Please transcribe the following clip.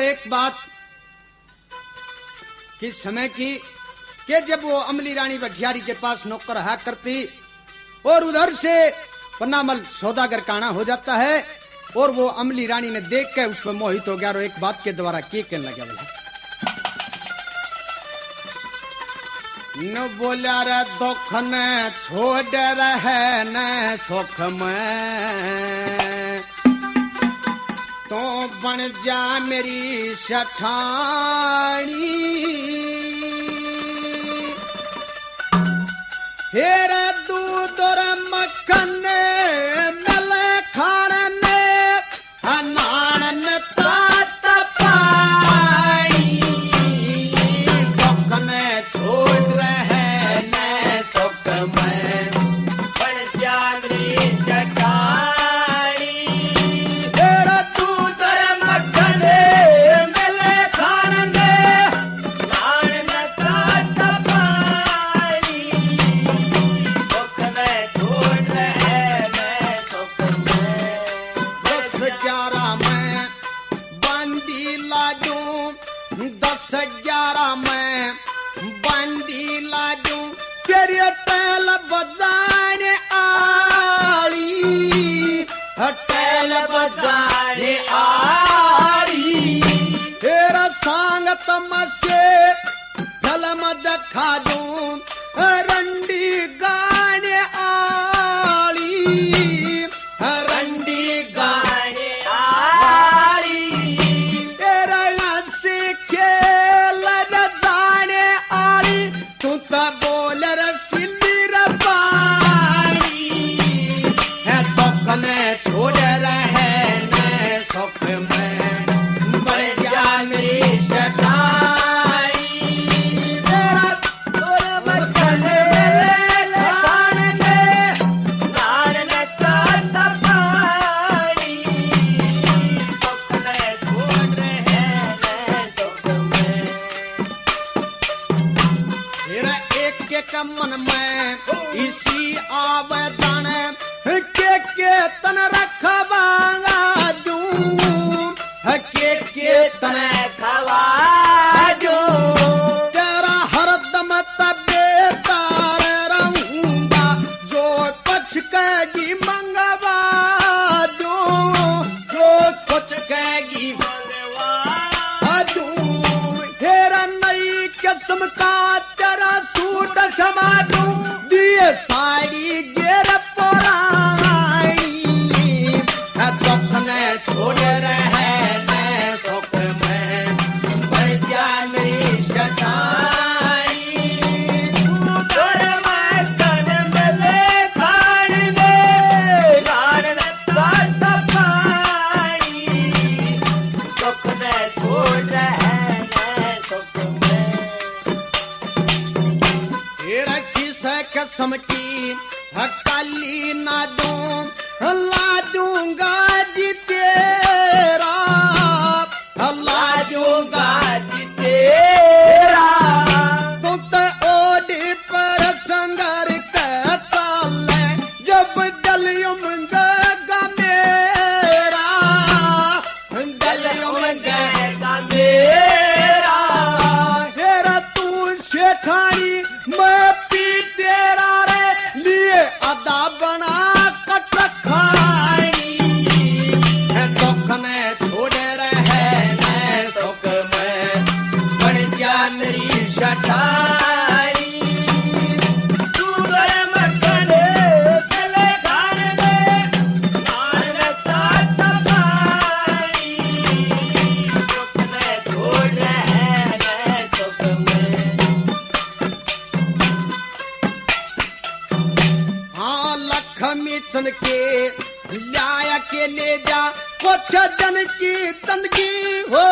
और एक बात किस समय की कि जब वो अमली रानी भठियारी के पास नौकर रहा करती और उधर से पन्नामल सौदागर काना हो जाता है और वो अमली रानी ने देख के उस पर मोहित हो गया और एक बात के द्वारा के कहने लगा बोला न बोला रे दुख ने छोड़ रहे न सुख में तो बन जा मेरी शठानी हेरा दूध और मक्खन मिले खाने नान तात पाई दुख ने छोड़ रहे न सुख में बन जा मेरी शठानी हेरा दूध और मक्खन मिले खाने नान तात पाई दुख ने छोड़ रहे न सुख में 10-11 में बंदी लाजू 10-11 में बंदी लाजू तेरी टैल बजाने आली टैल बजाने आली तेरा सांगत मसे फिल्म दिखा दूं रंडी गाने आली रंडी गाने आली तेरा हंसी खेल जाने आली तू तो बोल रसीली रबानी है दुख ने छोड़ रहे न सुख में बढ़ जा मेरी शठानी तेरा तोरे मक्खन खाने नान तात पाई दुख ने छोड़ रहे न सुख में तेरा एक के मन में इसी आवेदन के तन रखवांगा दूं के तन खवा दूं तेरा हरदम तबेदार रहूंगा जो कुछ कहेगी मंगवा दूं जो कुछ कहेगी मंगवा दूं तेरा नई किस्म का तेरा सूट समा दूं दिए साड़ी गेर पुरानी दुख ने छोड़ रहे न सुख में बढ़ जा मेरी शठानी तोरे मक्खन मिले खाने नान तात पाई दुख ने छोड़ रहे न सुख में तेरा किस कसम की हकाली ना दूं ला दूंगा जी तेरा ला दूंगा जी तेरा तू तो ओडी पर संगर का चाल जब दलियुम गगा मेरा दलियुम गगा मेरा हेरा तू शेठानी मैं पी तेरा रे लिए अदा बना कट खानी है दुख ने छोड़ रहे न सुख में बढ़ जा मेरी शठानी तू तेरे मक्खन चले खाने नान तात पाई दुख ने छोड़ रहे न सुख में हाँ लक्ष्मी चंद के लाया के ले जा कुछ जन की जिंदगी हो